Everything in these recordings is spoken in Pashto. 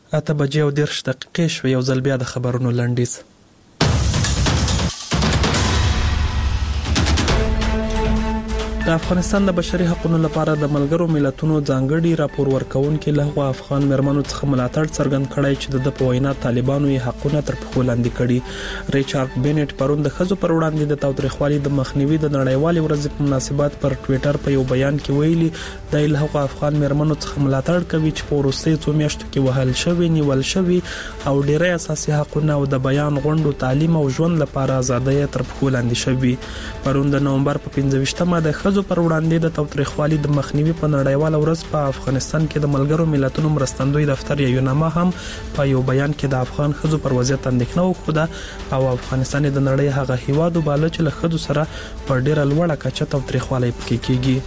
8:10 شوې. یو ځل بیا د خبرونو لنډیز. د افغانستان د بشري حقوقو لپاره د ملګرو ملتونو ځانګړي راپور ورکونکي له افغان مرمنو څخه ملاتړ څرګند کړی چې د په وینا طالبانو یې حقونه تر پښو لاندې کړي. ریچارډ بینټ پرون د ښځو پر وړاندې د تاوتریخوالي د مخنیوي د نړیوالې ورځې په مناسبت پر ټوئیټر په یو بیان کې ویلي د له افغان مرمنو څخه ملاتړ کوي چې په وروستیو څو میاشتو کې وهل شوی، نیول شوی او ډېری اساسي حقوقونه او د بیان غونډو، تعلیم او ژوند لپاره ازادۍ تر پښو لاندې شوی. پرون د نومبر په 25مه د ښځو پر وړاندې د تاوتریخوالي د مخنیوي په نړیواله ورځ په افغانستان کې د ملګرو ملتونو مرستندوی دفتر یوناما هم په یو بیان کې د افغان ښځو پر وضعیت اندېښنه وکړه او افغانستان د نړۍ هغه هیواد وباله چې له ښځو سره په ډېره لوړه کچه تاوتریخوالی پکې کیږي.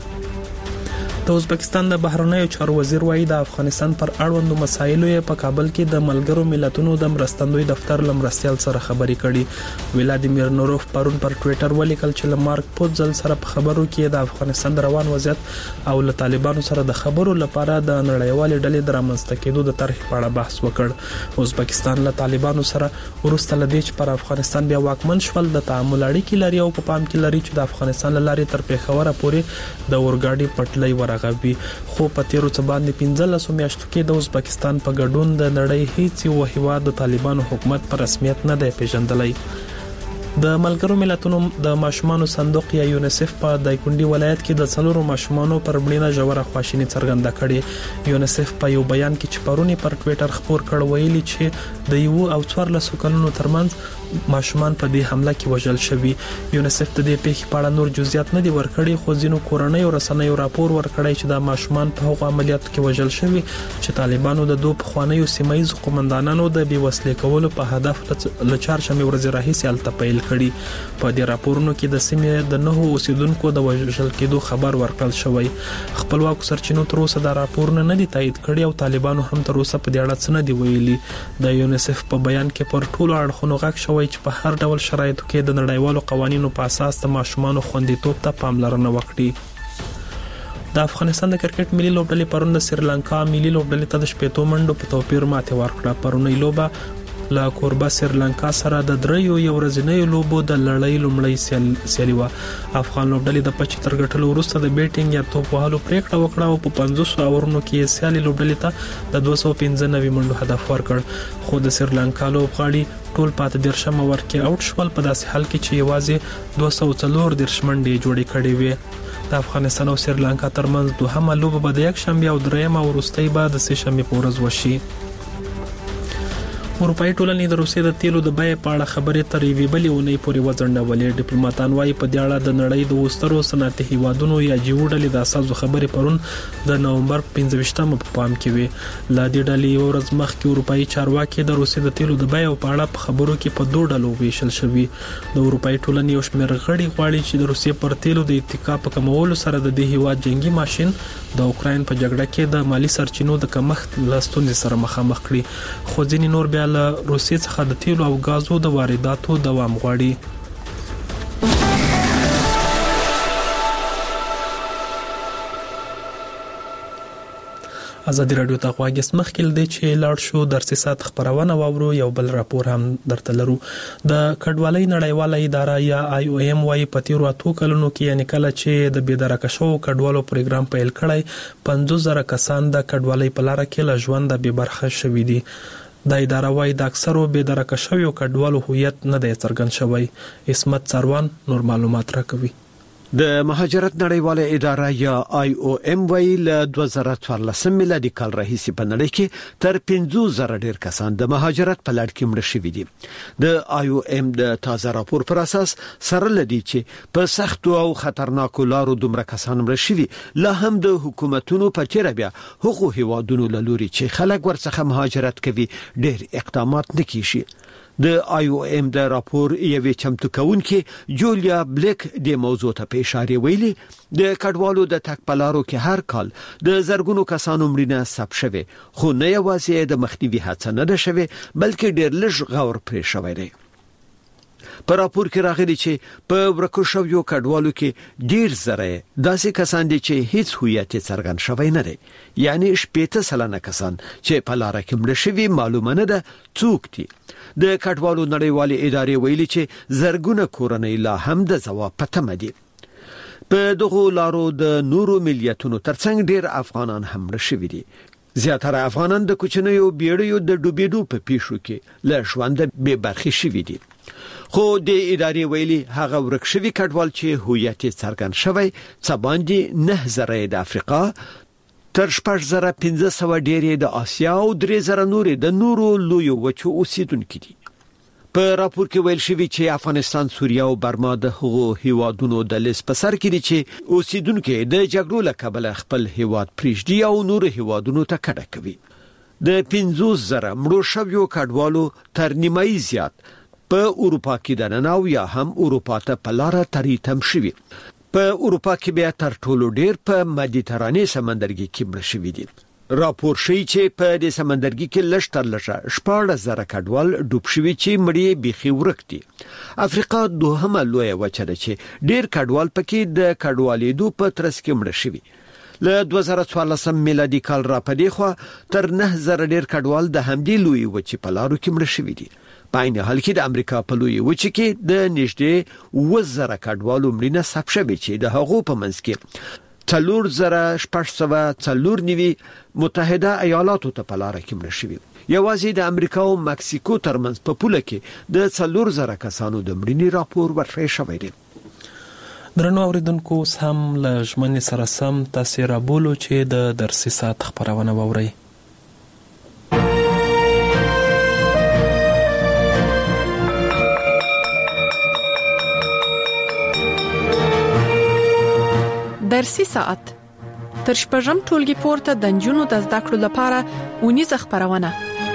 د ازبکستان د بهرنیو چارو وزیر وایي د افغانستان پر اړوندو مسایلو یې په کابل کې د ملګرو ملتونو د مرستندوی دفتر لمرستیال سره خبرې کړي. ولادیمیر نوروف پرون پر ټوئیټر ولیکل چې مارک پوتزل سره په خبرو کې د افغانستان د روان وضعیت او له طالبانو سره د خبرو لپاره د نړیوالې ډلې د رامنځته کېدو د طرح په اړه بحث وکړ. ازبکستان له طالبانو سره وروسته لدې چې پر افغانستان بیا واکمن شول د تعامل اړیکې لري او په پام کې لري چې د افغانستان لارې تر پیښوره پورې د اورګاډي پټلۍ ورغوي. خو په تیرو څه باندې 15 میاشتو کې د ازبکستان په ګډون د نړۍ هیڅ یو هیواد د طالبانو حکومت په رسمیت نه دی پیژندلی. د ملګرو ملتونو د ماشومانو صندوق یا یونیسف په دایکنډي ولایت کې د 4 ماشومانو پر مړینه ژوره خواشیني څرګنده کړې. یونیسف په یو بیان کې چې پرونی پر ټوئیټر خبر کړ ویلي چې د 1 او 14 کلونو ترمنځ ماشومان په دې حمله کې وژل شوي. یونیسف د دې پیښې په اړه نور جزئیات نه دي ورکړي، خو ځینو کورنیو رسنیو راپور ورکړی چې د ماشومان په هغو عملیاتو کې وژل شوي چې طالبانو د دوه پخوانیو سیمایي قومندانانو د بیوسلې کولو په هدف له چهارشنبې ورځې راهیسې هلته پیل کړي. په دې راپورونو کې د سیمې د 9 اوسیدونکو د وژل کېدو خبر ورکړل شوی. خپلواکو سرچینو تر اوسه دا راپورونه نه دي تایید کړي او طالبانو هم تر اوسه په دې اړه څه نه دی ویلي. د یونیسف په بیان کې پر ټولو اړخونو غږ شوی چې په هر ډول شرایطو کې د نړیوالو قوانینو په اساس د ماشومانو خوندیتوب ته پاملرنه وکړي. د افغانستان د کرکټ ملي لوبډلې پرون د سریلانکا ملي لوبډلې ته د 15 منډو په توپیر ماتې ورکړه. پرونی لوبه لا کوربه سریلانکا سره د دریو یو ورځنیو لوبو د لړۍ لومړی سیالي وه. افغان لوبډلې د پچې تر ګټلو وروسته د بیټینګ یا توپ وهلو پریکړه وکړه او په 500 اورونو کې سیالي لوبډلې ته د 295 منډو هدف ورکړ. خو د سریلانکا لوبغاړي ټول پاتې 13 اوور کې آوټ شول، په داسې حال کې چې یوازې 240 منډې جوړې کړې وې. د افغانستان او سریلانکا ترمنځ دوهمه لوبه به د یکشنبه او درېیمه وروستۍ به د سه‌شنبې په ورځ وشي. اروپایي ټولنې د روسیې د تیلو د بیې په اړه خبرې تر یوې بلې اونۍ پورې وځنډولې. ډیپلوماتان وايي په دې اړه د نړۍ د وسترو صنعتي هیوادونو یا جیو ډلې د اساسو خبرې پرون د نومبر 25مه په پام کې وي. لا دې ډلې یو ورځ مخکې اروپایي چارواکي د روسیې د تیلو د بیې په اړه په خبرو کې په 2 ډلو ویشل شوي. د اروپایي ټولنې یو شمېر غړي غواړي چې د روسیې پر تیلو د اتکا په کمولو سره د دې هیواد جنگي ماشين د اوکراین په جګړه کې د مالی سرچینو د کمښت له ستونزې سره مخامخ کړي. خو ځینې نور بیا له روسیې څخه د تیلو او غازو د وارداتو دوام غواړي. ازادي رادیو ته غواګس مخکې لدی چې لاړ شو درسي سات خبرونه واورو. یو بل راپور هم درته لرو. د کډوالۍ نړیواله اداره یا IOM وايي په تیرو 8 کلونو کې یعنی کله چې د بېدرکه شو کډوالو پروګرام پیل کړی 50,000 کسان د کډوالۍ په لار کې له ژوند بې برخه شوي دي. د اداره وايي د اکثرو بېدرکه شویو کډوالو هویت نه دی څرګند شوی. اسمت سروان نور معلومات راکوي. د مهاجرت نړیواله اداره یا IOM ویلي له 2014 میلادي کال راهیسې په نړۍ کې تر 50,000 ډیر کسان د مهاجرت په لړ کې مړه شوي دي. د IOM د تازه راپور پر اساس سره لدی چې په سختو او خطرناکو لارو دومره کسان مړه شوي، لا هم د حکومتونو په چیرې بیا حقوق هیوادونو لوري چې خلک ورڅخه مهاجرت کوي ډیر اقدامات نکېږي. د IOM د راپور یوې چمتو کوونکې جولیا بلیک د موضوع ته په اشاره ویلي د کډوالو د تک پلارو کې هر کال د زرګونو کسانو مړینه ثبت شوه، خو نه یوازې د مخنیوي هڅه نه ده شوه بلکې ډېر لږ غور پرې شوی دی. په راپور کې راغلي چې په ورکو شویو کډوالو کې ډیر زره داسې کسان دي چې هیڅ هویت څرګند شوی نه دی، یعنی 80% کسان چې په لار کې مړ شوي معلومه نه ده څوک دي. د کډوالو نړیوالې ادارې ویلي چې زرګونه کورنۍ لا هم د ځواب په تمه دي. په دغه لارو د نورو ملیتونو ترڅنګ ډیر افغانان هم مړ شوي دي. زیاتره افغانان د کوچنیو بیړیو د ډوبېدو په پیښو کې له ژوند بې برخې شوي دي. خو د ادارې ویلي هغه ورک شوي کډوال چې هویت څرګند شوی څه باندې 9000 د افریقا، تر 6500 ډېر د آسیا او 3000 نور د نورو لویو وچو اوسیدونکو دي. په راپور کې ویل شوی چې افغانستان، سوریه او برما د هغو هیوادونو د لیست په سر کې دي چې اوسیدونکو د جګړو له کبله خپل هیواد پریږدي او نور هیوادونو ته کډه کوي. د 50,000 مړو شویو کډوالو تر نیمایي زیات په اروپا کې د نناو یا هم اروپا ته په لار تریتم شوي. په اروپا کې بیا تر ټولو ډیر په مدیترانې سمندرګي کې مړ شوي دي. راپور شوی چې په دې سمندرګي کې لږ تر لږه 14,000 کډوال ډوب شوي چې مړي بيخي ورک دي. افریقا دوهمه لویه وچه ده چې ډیر کډوال پکې د کډوالېدو په ترڅ کې مړ شوي. له 2014 میلادي کال را پدې خو تر 9,000 ډیر کډوال د همدې لوی وچې په لارو کې مړ شوي دي. په عین حال کې د امریکا په لوی وچې کې د نږدې 1000 کډوالو مړینه ثبت شوې چې د هغو په منځ کې 4,694 متحده ایالاتو ته په لار کې مړ شوي. یوازې د امریکا او مکسیکو ترمنځ په پوله کې د 4,000 کسانو د مړینې راپور ورکړی شوی دی. درنو اوریدونکو، هم له ژمنې سره سم تاسو رابولو چې د درسي ساعت خبرونه وورئ. درسي ساعت تر شپږم ټولګي پورته د نجونو د زده کړو لپاره ونیزه خبرونه.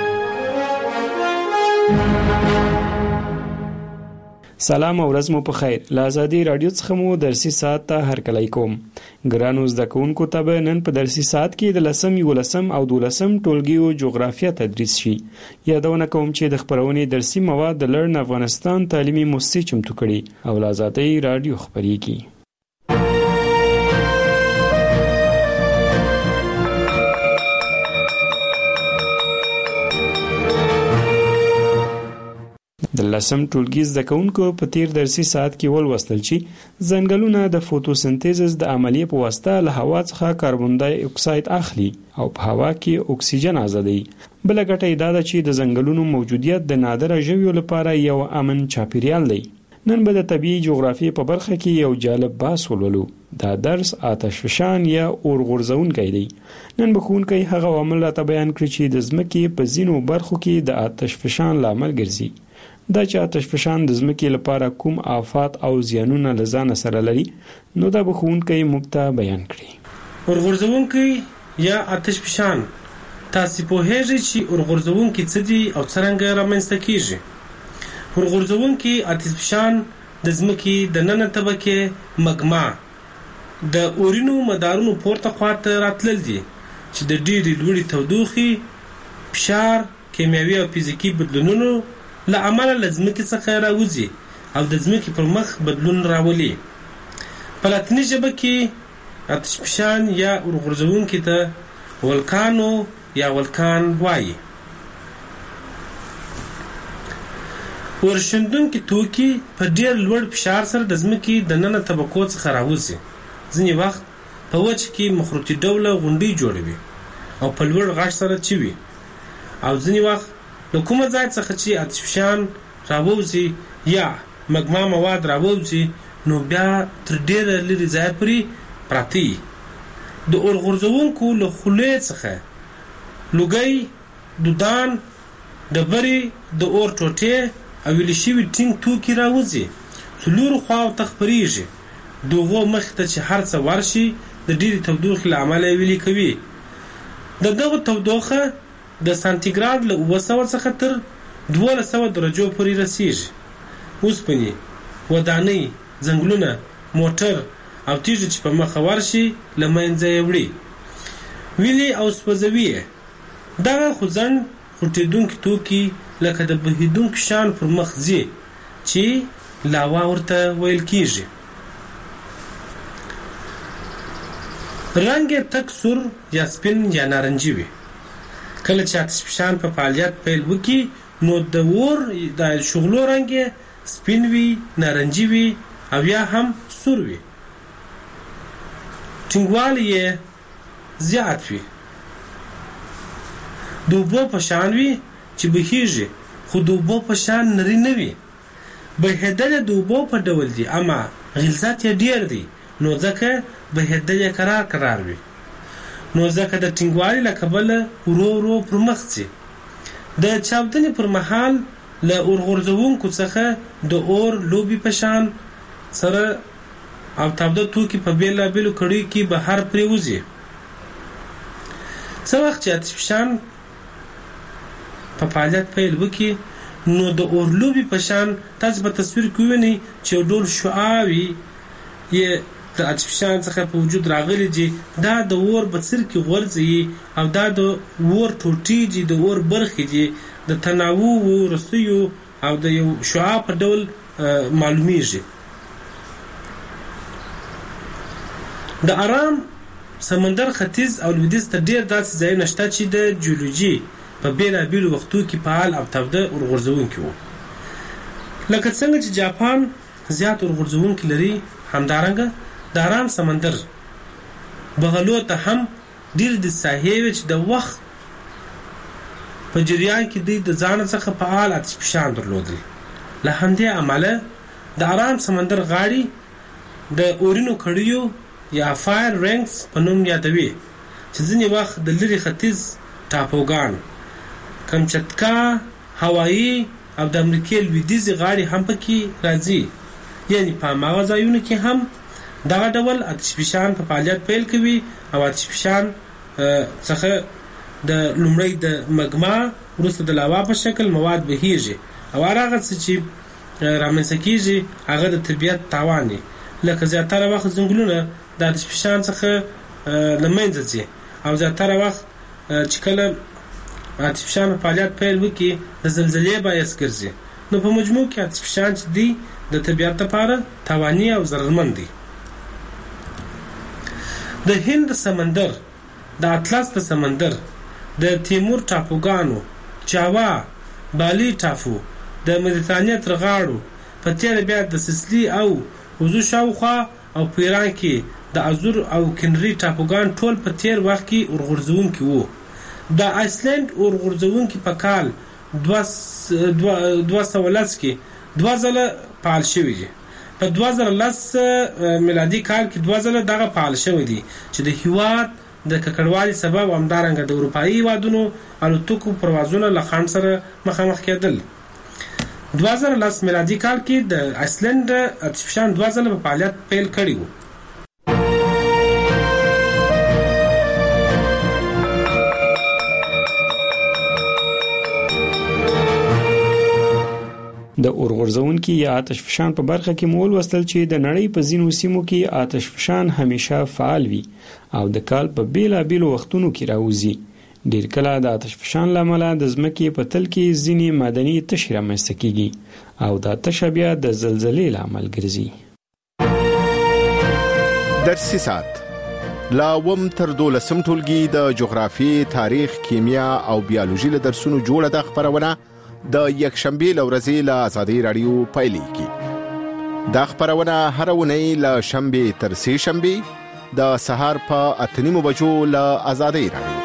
سلام او ورځ مو په خیر. له ازادي رادیو څخه مو درسي ساعت ته هرکلی کوم. ګرانو زده کوونکو ته نن په درسي ساعت کې د 10 او 12 ټولګیو جغرافیه تدریس شي. یادونه کوم چې د خبرونې درسي مواد د لرن افغانستان تعلیمي مؤسسې چمتو کړي او له ازادي رادیو خبريږي. د 10 ټولګي زده کوونکو په تیر درسي ساعت کې ولوستل چې ځنګلونه د فوتوسنتیز د عملیې په واسطه له هوا څخه کاربن ډای اکساید اخلي او په هوا کې اکسیجن آزادوي. بل ګټه دا ده چې د ځنګلونو موجودیت د نادره ژویو لپاره یو امن چاپیریال دی. نن به د طبيعي جغرافیې په برخه کې یو جالب بحث ولولو. دا درس آتشفشان یا اور غورځونکی دی. نن به ښوونکی هغه عوامل راته بیان کړي چې د ځمکې په ځینو برخو کې د آتشفشان لامل ګرځي. دا چې آتشفشان د ځمکې لپاره کوم آفات او زیانونه لزان سره لري، نو دا به ښوونکی موږ ته بیان کړي. اور غورځونکی یا آتشفشان، تاسو په هغه چې اور غورځونکی څه دي او څنګه رامنځته کیږي. اور غورځونکی آتشفشان د ځمکې د نننه طبقه مګما د اورینو مدارونو پورته خواته راتلل دي چې د ډېرې لوړې تودوخې، فشار، کیمیاوي او فزیکي بدلونونو له امله له ځمکې څخه راوځي او د ځمکې پر مخ بدلون راولي. په لاتیني ژبه کې آتشفشان یا اور غورځونکي ته ولکانو یا ولکان وایي. ورشندونکي توکي په ډېر لوړ فشار سره د ځمکې د نننه طبقو څخه راوځي. ځینې وخت په وچ کې مخروطي ډوله غونډۍ جوړوي او په لوړ غږ سره چوي، او ځینې وخت له کومه ځای څخه چې آتشفشان راوځي یا مګما مواد راوځي نو بیا تر ډېره لرې ځای پورې پراته وي. د اور غورځونکو له خولې څخه لوګی، دودان، ډبرې، د اور ټوټې او ویلې شوي ټینګ توکي راوځي، څلورو خواو ته خپرېږي. دغو مخې ته چې هر څه ورشي د ډېرې تودوخې له امله یې ویلې کوي. د دغو تودوخه د سانتیګراد له 900 څخه تر 1200 درجو پورې رسیږي. اوسپنې، ودانۍ، ځنګلونه، موټر او تیږې چې په مخه ورشي له منځه یې وړي، ویلې او سوځوي یې. دغه خوځنډ خوټېدونکي توکي لکه د بهېدونکي شیانو پر مخ ځي چې لاوا ورته ویل کیږي. رنګ یې تک سور یا سپین یا نارنجي وي. کله چې آتش فشان په فعالیت پیل وکړي نو د اور د شغلو رنګ یې سپین وي، نارنجي وي او یا هم سور وي. ټینګوالی یې زیات وي. د اوبو په شان وي چې بهیږي خو د اوبو په شان نری نه وي. بهېدل د اوبو په ډول دي اما غلظت یې ډیر دی نو ځکه بهېدل یې کرار وي. نو ځکه د ټینګوالي له کبله ورو ورو پر مخ ځي. د چاودنې پر مهال له اور غورځوونکو څخه د اور لوبې په شان سره او تاوده توکي په بېلابېلو کړیو کې بهر پرېوځي. څه وخت چې آتش فشان په فعالیت پیل وکړي نو د اور لوبې په شان تاسو په تصویر کې وینئ چې یو ډول شعاوي یې د آتش فشان څخه په وجود راغلي دي. دا د اور بڅر کې غورځي او دا د اور ټوټې دي، د اور برخې دي، د تناوو رسیو او د یو شعاع په ډول معلومیږي. د آرام سمندر ختیځ او لویدیځ ته ډیر داسې ځایونه شته چې د جیولوژي په بېلابېلو وختو کې فعال او تاوده اورغورځوونکي وو. لکه څنګه چې جاپان زیات اورغورځوونکي لري، همدارنګه د آرام سمندر بغلو ته هم ډیر د ساحې وي چې د وخت په جریان کې دوی د ځان څخه فعال آتش فشان درلودل. له همدې امله د آرام سمندر غاړې د اورینو کړیو یا فایر رینګز په نوم یادوي چې ځینې وخت د لرې ختیځ ټاپوګان، کمچتکا، هوایي او د امریکې لویدیځې غاړې هم پکې راځي. یعنی په هماغه ځایونو کې هم دغه ډول آتش فشان په فعالیت پیل کوي او آتش فشان څخه د لومړی د مګما وروسته د لاوا په شکل مواد بهیږي او هغه څه چې رامنځته کیږي هغه د طبیعت تاوان دی. لکه زیاتره وخت ځنګلونه د آتش فشان څخه له منځه ځي او زیاتره وخت چې کله آتش فشان په فعالیت پیل وکړي د زلزلې باعث ګرځي. نو په مجموع کې آتش فشان چې دی د طبیعت لپاره تاواني او ضررمند دی. د هند سمندر، د اطلس د سمندر، د تیمور ټاپوګانو، جاوا، بالی ټاپو، د مدیترانې تر غاړو، په تېره بیا د سیسلي او وزو شاوخوا او په ایران کې د ازور او کنري ټاپوګان ټول په تېر وخت کې اورغورځوونکي وو. د آیسلند اورغورځوونکي په کال 2010 کې 2 ځله فعال شوي دي. په 2010 میلادي کال کې 2 ځله دغه فعال شوي دي چې د هیواد د ککړوالي سبب همدارنګه د اروپایي هیوادونو الوتکو پروازونه له خنډ سره مخامخ کېدل. 2010 میلادي کال کې د آیسلند آتش فشان 2 ځله په فعالیت پیل کړی وو. د اورغورځونکي یا آتش فشان په برخه کې مول وستل چې د نړۍ په ځینو سیمو کې آتش فشان همیشه فعال وي او د کال په بیلابېلو وختونو کې راوځي. ډیر کله د آتش فشان لامل د ځمکې په تل کې ځینې معدني تشې رامنځته کیږي او دا تشه بیا د زلزلې لامل ګرځي. درسي ساعت لا وم تر 12 ټولګي د جغرافي، تاریخ، کیمیا او بیولوژي له درسونو جوړه د خبرونه د یکشنبه لورځي له آزادۍ رادیو پایلیږي. دا خبرونه هر ونی له شنبه تر سه شنبه د سهار په 8:30 بجو له آزادۍ رادیو.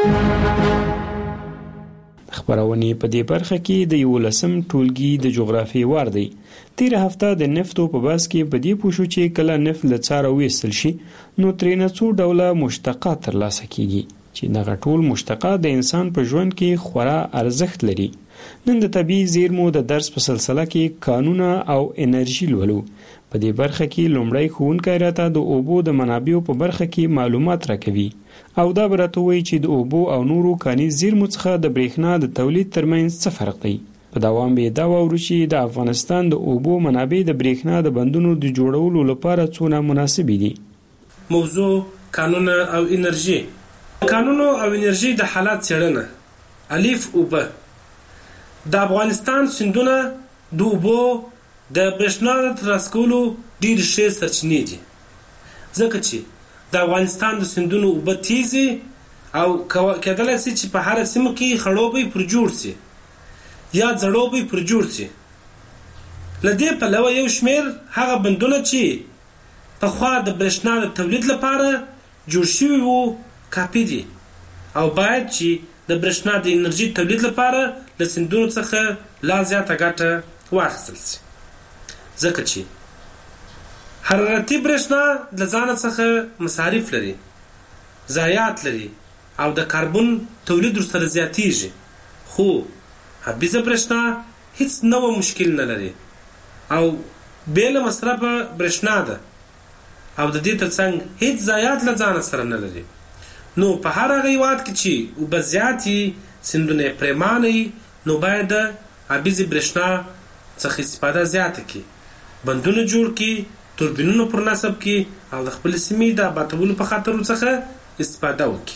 خبرونه په دې برخه کې د 11م ټولګي د جغرافي وار دی. تیر هفته د نفتو په بحث کې په دې پوښو چې کله نفت له څاره وېستل شي نو ترېنه څو ډوله مشتقات ترلاسه کیږي چې دغه ټول مشتقات د انسان په ژوند کې خورا ارزښت لري. نن د طبیعي زیرمو د درس په سلسله کې قانون او انرژي لولو. په دې برخه کې لومړی ښوونکی راته د اوبو د منابعو په برخه کې معلومات راکوي او دا براته وایي چې د اوبو او نورو کاني زیرمو څخه د برېښنا د تولید ترمنځ څه فرق دی. په دوام به دا واورو چې د افغانستان د اوبو منابع د برېښنا د بندونو د جوړولو لپاره څونه مناسب دي. موضوع قانون او انرژي. قانون او انرژي د حالات څېړنه. الف اوبه. د افغانستان سیندونه د اوبو د برېښنا د ترلاسه کولو ډېرې ښې سرچینې دي، ځکه چې د افغانستان د سیندونو اوبه تیزې او کېدلی شي چې په هره سیمه کې خړوبی پر جوړ شي یا زړوبی پر جوړ شي. له دې پلوه یو شمېر هغه بندونه چې پخوا د برېښنا د تولید لپاره جوړ شوي وو کافي دي او باید چې د برېښنا د انرژي تولید لپاره له سیندونو څخه لا زیاته ګټه واخیستل شي، ځکه چې حرارتي برېښنا له ځانه څخه مصارف لري، ضایعات لري او د کاربن تولید ورسره زیاتیږي، خو حبیزه برېښنا هیڅ نوع مشکل نه لري او بې له مصرفه برېښنا ده او د دې ترڅنګ هیڅ ضایعات له ځانه سره نه لري. نو په هر هغه هېواد کې چې اوبه زیات وي، سیندونه یې پرېمانه وي، نو باید د حبیزې برېښنا څخه استفاده زیاته کړي، بندونه جوړ کړي، توربینونه پر نصب کړي او د خپلې سیمې د آبادولو په خاطرو څخه استفاده وکړي.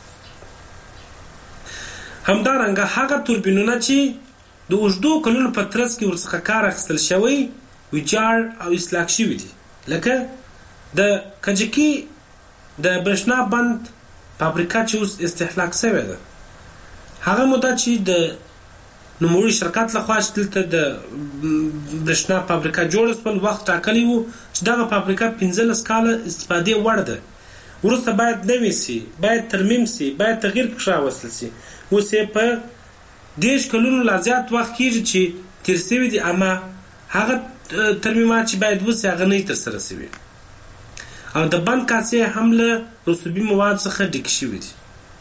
همدارنګه هغه توربینونه چې د اوږدو کلونو په ترڅ کې ورڅخه کار اخیستل شوی ویجاړ او اصلاح شوي دي، لکه د کجکي د برېښنا بند فابریکه چې اوس استهلاک شوې ده، هغه موده چې د نوموړي شرکت لخوا چې دلته د برېښنا فابریکه جوړه شول، وخت ټاکلی و چې دغه فابریکه 15 کاله استفادې وړ ده، وروسته باید نوې شي، باید ترمیم شي، باید تغییر پکې راوستل شي. اوس یې په 10 کلونو لا زیات وخت کېږي چې تېر شوي دي، اما هغه ترمیمات چې باید وشي هغه نه ترسره شوي او د بند کاسې هم له رسوبي موادو څخه ډکې شوي دي.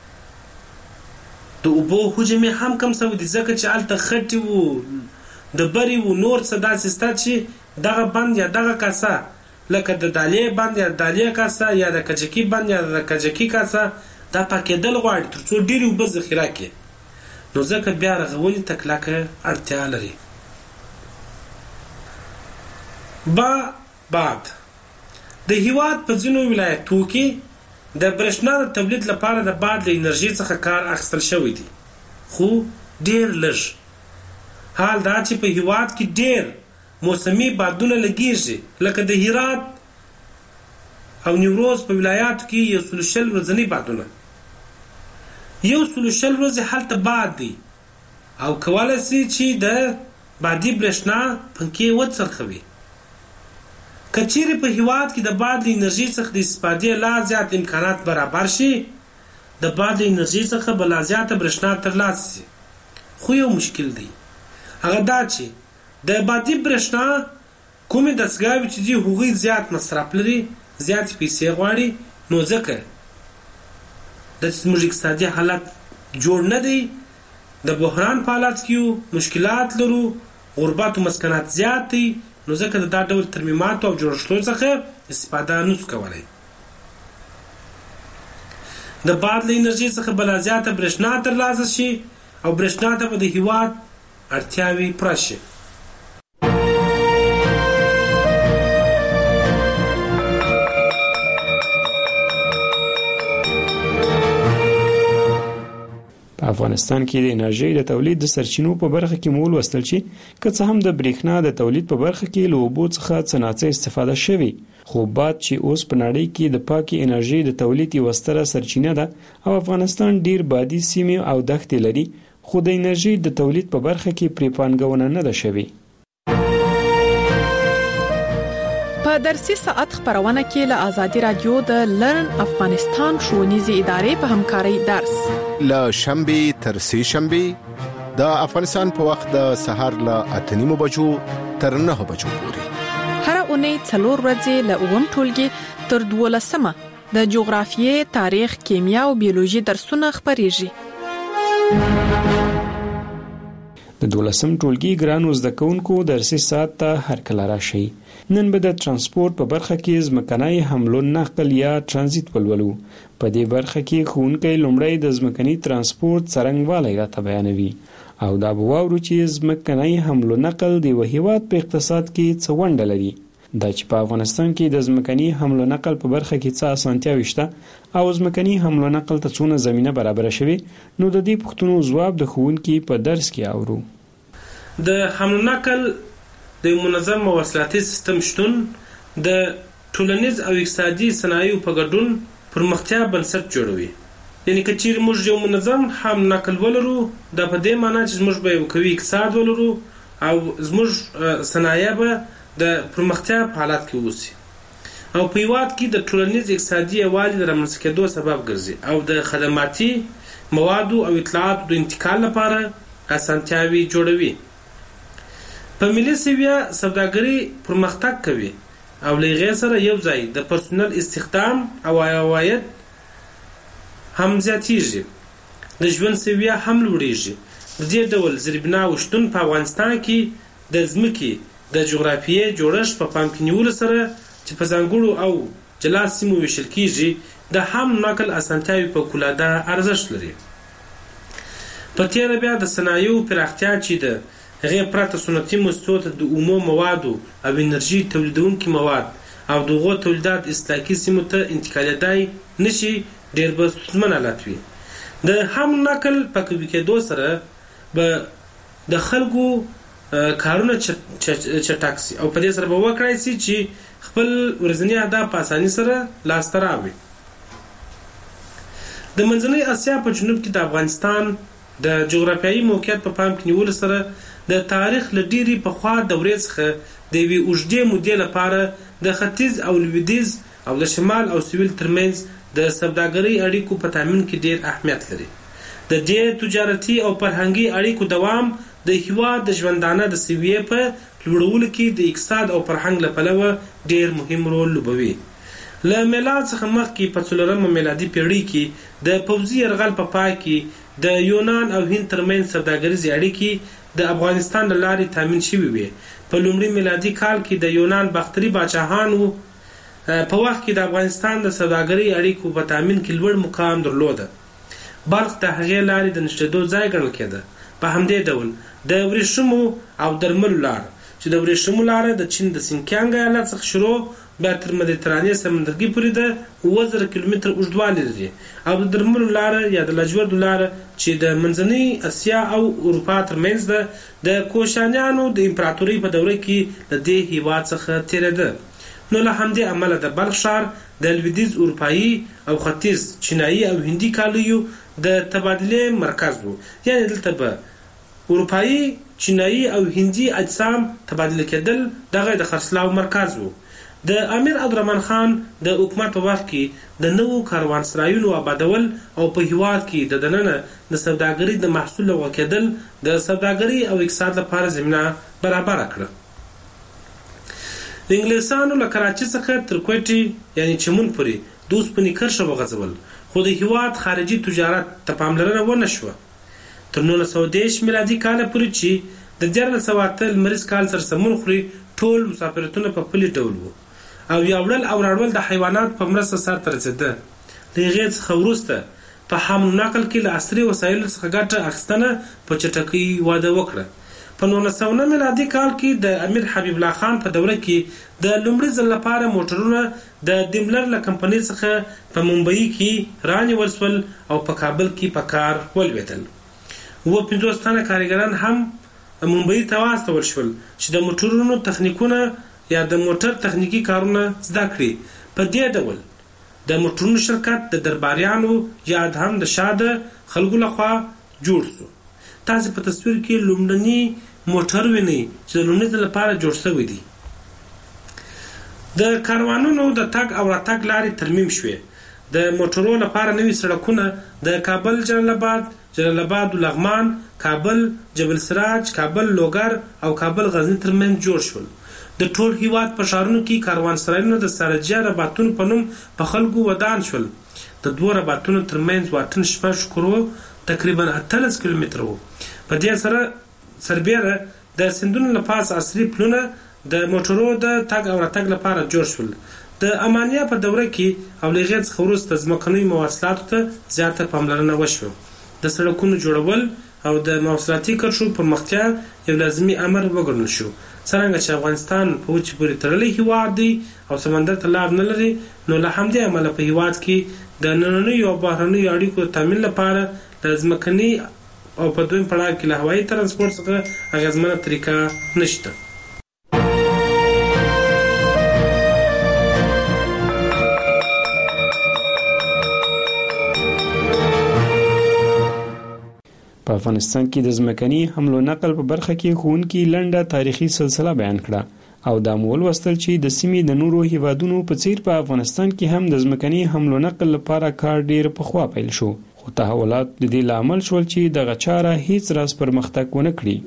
د اوبو حجم یې هم کم شوی دی، ځکه چې هلته خټې وو، ډبرې وو، نور څه داسې شته چې دغه بند یا دغه کاسه لکه د دالیې بند یا د دالیې کاسه یا د کجکي بند یا د کجکي کاسه دا پاکېدل غواړي تر څو ډېرې اوبه ذخیره کړي، نو ځکه بیا رغونې ته کلکه اړتیا لري. بعد د هېواد په ځینو ولایتو کې د برېښنا د تولید لپاره د باد له انرژي څخه کار اخیستل شوی دی، خو ډېر لږ. حال دا چې په هېواد کې ډېر موسمي بادونه لګېږي، لکه د هرات او نیمروز په ولایاتو کې 120 ورځني بادونه، 120 ورځې هلته باد دی او کولی شي چې د بادي برېښنا پنکې وڅرخوي. که چیرې په هېواد کې د باد له انرژي څخه د استفادې لا زیات امکانات برابر شي، د باد له انرژي څخه به لا زیاته برېښنا ترلاسه شي، خو یو مشکل دی، هغه دا چې د بادي برېښنا کومې دستګاوې چې دي هغوی زیات مصرف لري، زیاتې پیسې غواړي، نو ځکه د زموږ اقتصادي حالت جوړ نه دی، د بحران په حالت کې یو، مشکلات لرو، غربت و مسکنات زیات دی، نو ځکه د دا ډول ترمیماتو او جوړښتونو څخه استفاده نشو کولی. د باد له انرژي څخه به لا زیاته برېښنا ترلاسه شي او برېښنا ته به د هېواد اړتیاوې پوره شي. په افغانستان کې د انرژي د تولید د سرچینو په برخه کې مول وستل شي، که څه هم د برېښنا د تولید په برخه کې له اوبو څخه څه ناڅه استفاده شوي، خو باد چې اوس په نړۍ کې د پاکې انرژي د تولید یوه ستره سرچینه ده او افغانستان ډیر بادي سیمې او دښتې لري، خو د انرژي د تولید په برخه کې پرې پانګونه نه ده شوې. په درسي ساعت خبرونه کې له آزادي رادیو د لرن افغانستان ښوونیزې ادارې په همکارۍ درس له شنبه تر سه شنبه د افغانستان په وخت د سهار له 8:30 بجو تر 9 بجو پورې هر اونۍ 4 ورځې له 9 ټولګي تر 12 د جغرافیې، تاریخ، کیمیا او بیولوژي درسونه خبريږي. د 12 ټولګي ګرانو زده کوونکو درسي ساعت ته هر کله راشي. نن به د ترانسپورت په برخه کې ځمکنی حمل و نقل یا ترانزیت ولولو. په دې برخه کې ښوونکی لومړی د ځمکني ترانسپورت څرنګوالی راته بیانوي او دا به واورو چې ځمکنی حمل و نقل د یو هېواد په اقتصاد کې څه ونډه لري. دا چې په افغانستان کې د ځمکني حمل و نقل په برخه کې څه اسانتیاوې شته او ځمکني حمل و نقل ته څونه زمینه برابره شوې، نو د دې پوښتنو ځواب د ښوونکي په درس کې اورو. د حمل و نقل د منظم مواصلاتي سیستم شتون د ټولنیز او اقتصادي صنایعو په ګډون پرمختیا بنسټ جوړوي. یعنی که چیرې موږ یو منظم هم نقل ولرو دا په دې معنی چې موږ به یو قوي اقتصاد ولرو او زموږ صنایع به د پرمختیا په حالت کې اوسي او په هیواد کې د ټولنیز اقتصادي یووالي د رامنځته کېدو سبب ګرځي او د خدماتي موادو او اطلاعاتو د انتقال لپاره اسانتیاوي جوړوي. په ملي سویه سوداګري پرمختګ کوي او له هغې سره یو ځای د پرسونل استخدام او عواید هم زیاتیږي، د ژوند سویه هم لوړیږي. د دې ډول زیربناو شتون په افغانستان کې د ځمکې د جغرافیې جوړښت په پام کې نیولو سره چې په ځانګړو او جلا سیمو ویشل کیږي د هم نقل اسانتیاوي فوق‌العاده ارزښت لري. په تېره بیا د صنایعو پراختیا چې د هغې پرته صنعتي مؤسسو ته د اومو موادو او انرژي تولیدونکي مواد او دغو تولیدات اصلاحي سیمو ته انتقالېدای نشي، ډېر به ستونزمن حالت وي. د هم نقل په قوي کېدو سره به د خلکو کارونه چټک سي او په دې سره به وکړای سي چې خپل ورځني اهداف په اسانۍ سره لاسته راوړي. د منځنۍ اسیا په جنوب کې د افغانستان د جغرافیایي موقعیت په پام کې نیولو سره د تاریخ له ډېرې پخوا دورې څخه د یوې اوږدې مودې لپاره د ختیځ او لویدیځ او د شمال او سویل ترمنځ د سوداګرۍ اړیکو په تامین کې ډېر اهمیت لري. د دې تجارتي او فرهنګي اړیکو دوام د هیواد د ژوندانه د سویې په لوړولو کې د اقتصاد او فرهنګ له پلوه ډېر مهم رول لوبوي. له میلاد څخه مخکې په 4مه میلادي پیړۍ کې د پوځي یرغل په پای کې د یونان او هند ترمنځ سوداګریزې اړیکې د افغانستان له لارې تامین شوې وې. په لومړي میلادي کال کې د یونان باختري باچاهانو په وخت کې د افغانستان د سوداګرۍ اړیکو په تامین کې لوړ مقام درلوده. بلخ د هغې لارې د نښتېدو ځای ګڼل کېده. په همدې ډول د ورېښمو او درملو لاره چې د ورېښمو لاره د چین د سینکیانګ ایالت څخه شروع بیا تر مدیترانې سمندرګي پورې د 7000 کیلومتر اوږدوالی لري او د درملو لاره یا د لاجوردو لاره چې د منځنۍ اسیا او اروپا ترمنځ ده د کوشانیانو د امپراتورۍ په دوره کې له دې هیواد څخه تېرېده. نو له همدې امله د بلخ ښار د لویدیځ اروپایي او ختیځ چینایي او هندي کالیو د تبادلې مرکز و. یعنې دلته به اروپایي، چینایي او هندي اجسام تبادله کېدل، دغه د خرڅلاو مرکز و. د امیر عبدالرحمن خان د حکومت په وخت کې د نوو کاروانسرایونو آبادول او په هیواد کې د دننه د سوداګرۍ د محصول لغوه کېدل د سوداګرۍ او اقتصاد لپاره زمینه برابره کړه. د انګلیسانو له کراچۍ څخه تر کوټې یعنی چمن پورې د اوسپنې کرښه وغځول، خو د هیواد خارجي تجارت ته پاملرنه ونه شوه. تر 1930 میلادي کاله پورې چې د 1408 لمریز کال سره سمون خوري ټول مسافرتونه په پلي ډول وو او یا وړل او راوړل د حیوانات په مرسته سرته رسېده. د هغې څخه وروسته په حمل نقل کې له عصري وسایلو څخه ګټه اخیستنه په چټکۍ واده وکړه. په 1909 میلادي کال کې د امیر حبیب الله خان په دوره کې د لومړي ځل لپاره موټرونه د ډیملر له کمپنۍ څخه په ممبئی کې رانیول شول او په کابل کې په کار ولوېدل. 50 تنه کارګران هم ممبئی ته واستول شول چې د موټرونو تخنیکونه یا د موټر تخنیکی کارونه زده کړي. په دې ډول د موټرونو شرکت د درباریانو یا هم د شاده خلکو لخوا جوړ شو. تاسو په تصویر کې لومړني موټر وینئ چې د لومړي ځل لپاره جوړ شوی دی. د کاروانونو د تګ او راتګ لارې ترمیم شوې. د موټرو لپاره نوي سړکونه د کابل جلال آباد لغمان، کابل جبل سراج، کابل لوګر او کابل غزنی ترمنځ جوړ شول. د ټول هیواد په ښارونو کې کاروانسرایونه د سارجیا رباطونو په نوم په خلکو ودان شول. د دوه رباطونو ترمنځ واټن 6 کرو تقریبا 18 کیلومتره وو. په دې سره سربیره د سندونو له پاسه عصري پلونه د موټرو د تګ او راتګ لپاره جوړ شول. د امانیه په دوره کې او له هغې څخه وروسته ځمکنیو مواصلاتو ته زیاته پاملرنه وشوه. د سړکونو جوړول او د مواصلاتي کرښو پرمختیا یو لازمي امر وګڼل شو. څرنګه چې افغانستان په وچې پورې تړلی هیواد دی او سمندر ته لار نه لري، نو له همدې امله په هیواد کې د نننیو او بهرنیو اړیکو د تامین لپاره د ځمکني او په دویم پړاو کې له هوایي ترانسپورت څخه اغېزمنه طریقه نشته. په افغانستان کې د ځمکني حملو نقل په برخه کې ښوونکي لنډه تاریخي سلسله بیان کړه او دا مول وستل چې د سیمې د نورو هیوادونو په څیر په افغانستان کې هم د ځمکني حملو نقل لپاره کار ډیر پخوا پیل شو، خو تحولات د دې لامل شول چې د غچاره هیڅ راز پرمختګ ونه کړي.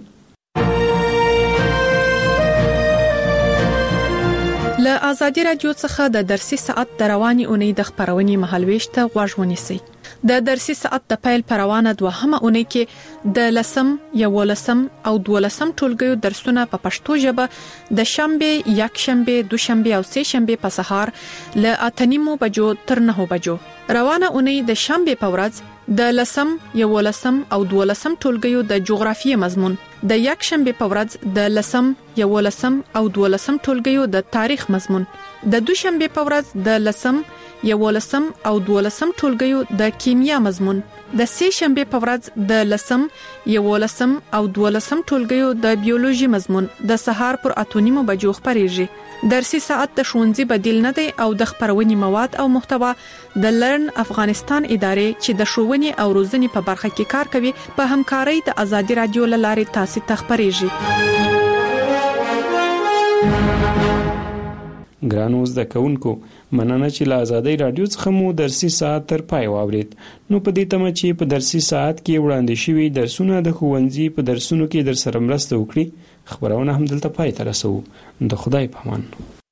له ازادي رادیو څخه د درسي ساعت د رواني اونۍ د خبرونې مهالويش ته غوږ ونیسئ. د درسي ساعت د پیل پروانه دوهمه اونۍ کې د لسم، یولسم او دولسم ټولګیو درسونه په پښتو ژبه د شنبه، یکشنبه، دوشنبه او سه شنبه په سهار له 8:30 بجو تر 9 بجو. روانه اونۍ د شنبه په ورځ د لسم، یولسم او دولسم ټولګیو د جغرافیې مضمون، د یکشنبه په ورځ د لسم، یولسم او دولسم ټولګیو د تاریخ مضمون، د دوشنبه په ورځ د لسم، یولسم او دولسم ټولګیو د کیمیا مضمون، د سه شنبه په ورځ د لسم، یولسم او دولسم ټولګیو د بیولوژي مضمون د سهار پر 8:30 بجو خبريږي. درسي ساعت د ښوونځي بدیل نه دی او د خبرونې مواد او محتوا د لرن افغانستان ادارې چې د ښوونې او روزنې په برخه کې کار کوي په همکارۍ د ازادي رادیو لارې تاسو ته خبريږي. ګرانو زده کوونکو، مننه چې له ازادي رادیو څخه مو درسي ساعت تر پای واورید. نو په دې تمه چې په درسي ساعت کې وړاندې شوي درسونه د ښوونځي په درسونو کې در سره مرسته وکړي. خبرونه هم دلته پای ته رسو. د خدای په امان.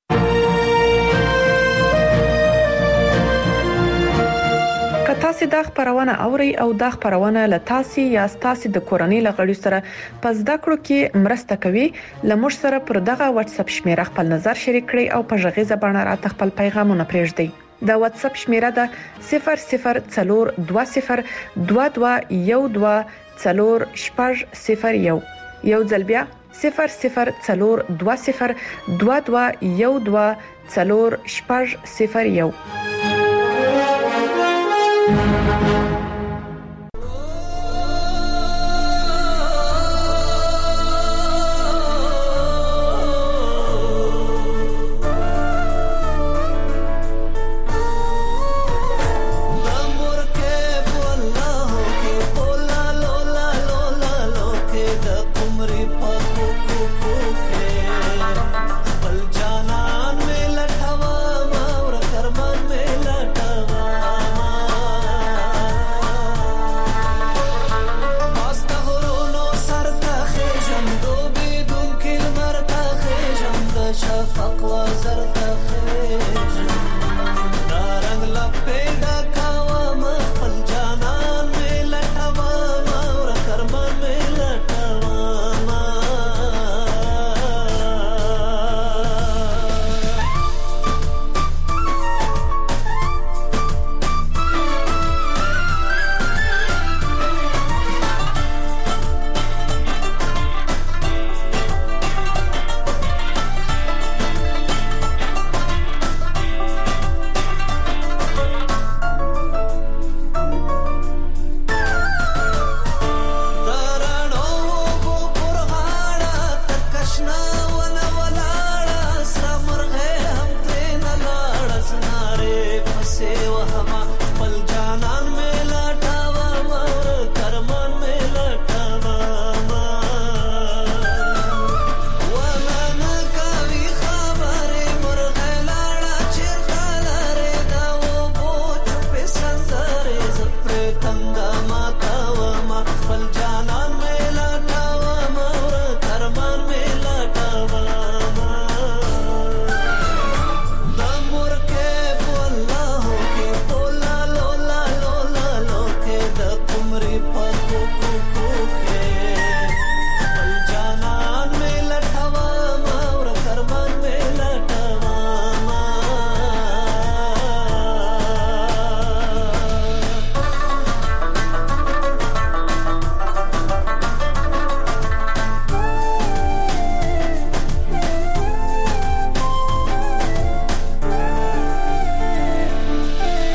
تاسو دا خبرونه اوري او دا خبرونه له تاسو یا تاسو د کورنۍ لغړی سره پس دا کړو کې مرسته کوي. لمر سره پر دغه واتس اپ شمیره خپل نظر شریک کړئ او په ژغې زبانه را خپل پیغامونه پرېږدئ. دا واتس اپ شمیره ده 002022124001. یو ځل بیا 002022124001.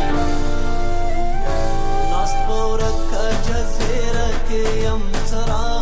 يم ترى